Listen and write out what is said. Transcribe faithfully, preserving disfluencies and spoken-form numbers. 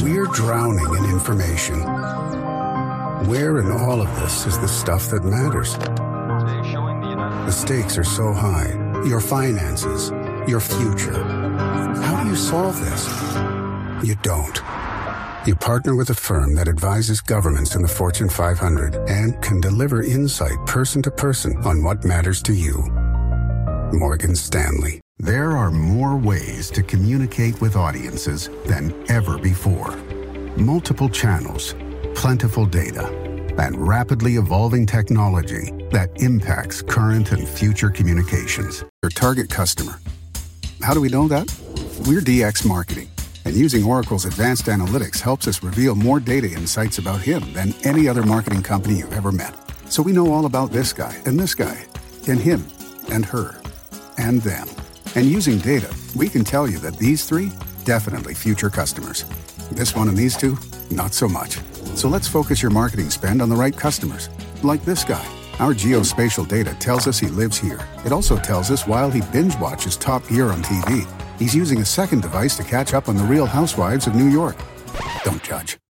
We're drowning in information. Where in all of this is the stuff that matters? The stakes are so high. Your finances, your future. How do you solve this? You don't. You partner with a firm that advises governments in the Fortune five hundred and can deliver insight person to person on what matters to you. Morgan Stanley. There are more ways to communicate with audiences than ever before. Multiple channels, plentiful data, and rapidly evolving technology that impacts current and future communications. Your target customer. How do we know that? We're D X Marketing, and using Oracle's advanced analytics helps us reveal more data insights about him than any other marketing company you've ever met. So we know all about this guy, and this guy, and him, and her, and them. And using data, we can tell you that these three, definitely future customers. This one and these two, not so much. So let's focus your marketing spend on the right customers, like this guy. Our geospatial data tells us he lives here. It also tells us while he binge watches Top Gear on T V, he's using a second device to catch up on the Real Housewives of New York. Don't judge.